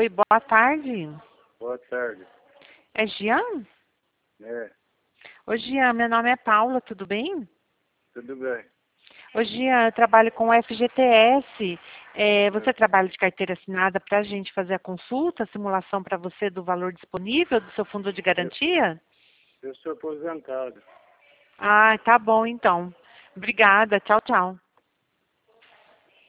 Oi, boa tarde. Boa tarde. É Jean? É, Oi, Jean, meu nome é Paula, tudo bem? tudo bem. Oi, Jean, eu trabalho com o FGTS. Você É, trabalha de carteira assinada para a gente fazer a consulta, a simulação para você do valor disponível do seu fundo de Eu, garantia? eu sou aposentado. Ah, tá bom então. Obrigada, tchau, tchau.